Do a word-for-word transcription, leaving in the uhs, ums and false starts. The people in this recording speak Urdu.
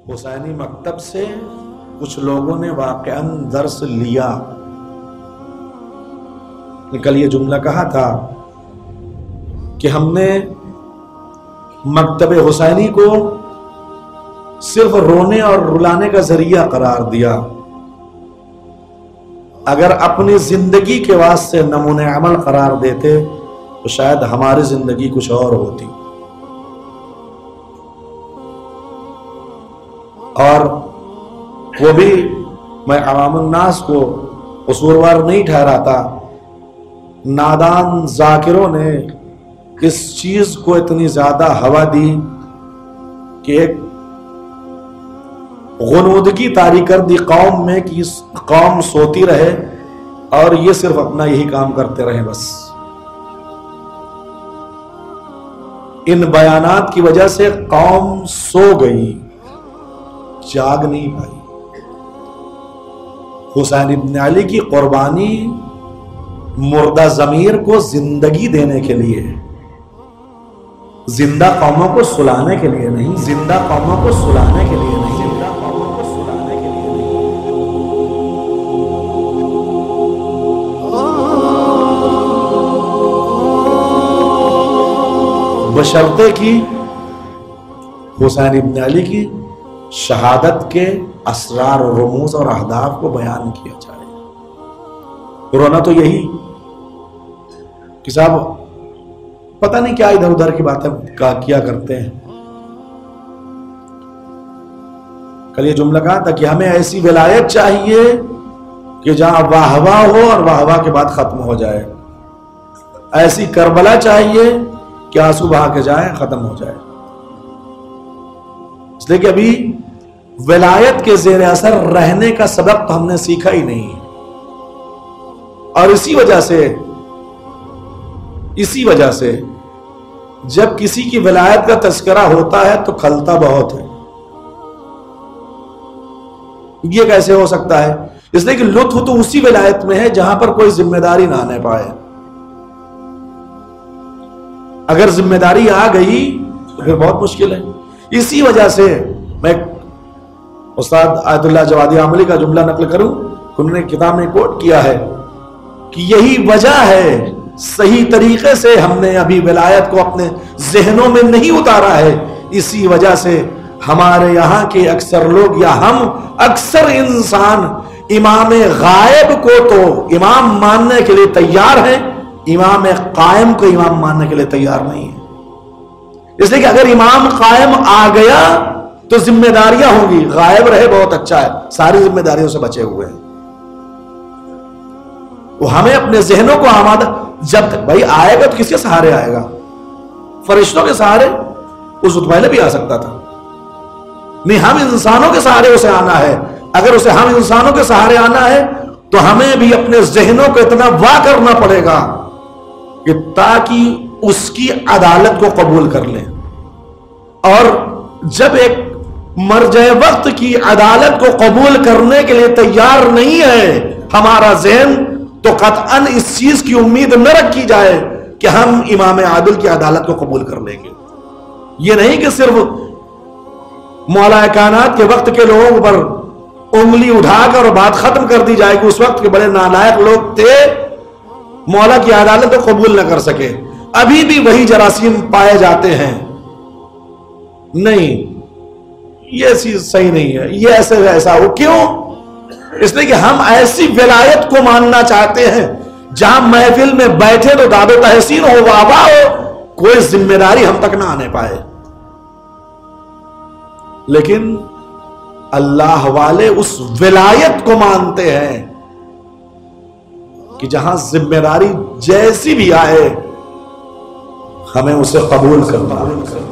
حسینی مکتب سے کچھ لوگوں نے واقعاً درس لیا. کل یہ جملہ کہا تھا کہ ہم نے مکتب حسینی کو صرف رونے اور رلانے کا ذریعہ قرار دیا. اگر اپنی زندگی کے واسطے نمونہ عمل قرار دیتے تو شاید ہماری زندگی کچھ اور ہوتی. اور وہ بھی میں عوام الناس کو قصوروار نہیں ٹھہراتا، نادان ذاکروں نے اس چیز کو اتنی زیادہ ہوا دی کہ ایک غنودگی طاری کر دی قوم میں کہ قوم سوتی رہے اور یہ صرف اپنا یہی کام کرتے رہے. بس ان بیانات کی وجہ سے قوم سو گئی، جاگ نہیں پائی. حسین ابن علی کی قربانی مردہ ضمیر کو زندگی دینے کے لیے، زندہ قوموں کو سلانے کے لیے نہیں، زندہ قوموں کو سلانے کے لیے نہیں، زندہ قوموں کو سلانے کے لیے نہیں. بشرطے کی حسین ابن علی کی شہادت کے اسرار و رموز اور اہداف کو بیان کیا جائے. رونا تو یہی کہ صاحب پتہ نہیں کیا ادھر ادھر کی باتیں کیا کرتے ہیں. کل یہ جملہ کہا تھا کہ ہمیں ایسی ولایت چاہیے کہ جہاں واہ واہ ہو اور واہ واہ کے بعد ختم ہو جائے. ایسی کربلا چاہیے کہ آنسو بہا کے جائے، ختم ہو جائے. اس لیے کہ ابھی ولایت کے زیر اثر رہنے کا سبق تو ہم نے سیکھا ہی نہیں، اور اسی وجہ سے اسی وجہ سے جب کسی کی ولایت کا تذکرہ ہوتا ہے تو کھلتا بہت ہے. یہ کیسے ہو سکتا ہے؟ اس لیے کہ لطف تو اسی ولایت میں ہے جہاں پر کوئی ذمہ داری نہ آنے پائے. اگر ذمہ داری آ گئی تو پھر بہت مشکل ہے. اسی وجہ سے میں استاد آیت اللہ جوادی عاملی کا جملہ نقل کروں، انہوں نے کتاب میں کوٹ کیا ہے کہ یہی وجہ ہے صحیح طریقے سے ہم نے ابھی ولایت کو اپنے ذہنوں میں نہیں اتارا ہے. اسی وجہ سے ہمارے یہاں کے اکثر لوگ یا ہم اکثر انسان امام غائب کو تو امام ماننے کے لیے تیار ہیں، امام قائم کو امام ماننے کے لیے تیار نہیں ہے. اس لیے کہ اگر امام قائم آ گیا تو ذمہ داریاں ہوں گی، غائب رہے بہت اچھا ہے، ساری ذمہ داریوں سے بچے ہوئے ہیں. وہ ہمیں اپنے ذہنوں کو آمادہ، جب بھائی آئے گا تو کس کے سہارے آئے گا؟ فرشتوں کے سہارے؟ اس وقت پہلے بھی آ سکتا تھا. نہیں، ہم انسانوں کے سہارے اسے آنا ہے. اگر اسے ہم انسانوں کے سہارے آنا ہے تو ہمیں بھی اپنے ذہنوں کو اتنا وا کرنا پڑے گا کہ تاکہ اس کی عدالت کو قبول کر لیں. اور جب ایک مرجع وقت کی عدالت کو قبول کرنے کے لیے تیار نہیں ہے ہمارا ذہن، تو قطعاً اس چیز کی امید نہ رکھی جائے کہ ہم امام عادل کی عدالت کو قبول کر لیں گے. یہ نہیں کہ صرف مولا کائنات کے وقت کے لوگوں پر انگلی اٹھا کر اور بات ختم کر دی جائے کہ اس وقت کے بڑے نالائق لوگ تھے، مولا کی عدالت کو قبول نہ کر سکے. ابھی بھی وہی جراثیم پائے جاتے ہیں. نہیں، یہ چیز صحیح نہیں ہے، یہ ایسے ایسا ہو. کیوں؟ اس لیے کہ ہم ایسی ولایت کو ماننا چاہتے ہیں جہاں محفل میں بیٹھے تو داد و تحسین ہو، واہ واہ ہو، کوئی ذمہ داری ہم تک نہ آنے پائے. لیکن اللہ والے اس ولایت کو مانتے ہیں کہ جہاں ذمہ داری جیسی بھی آئے ہمیں اسے قبول کرنا.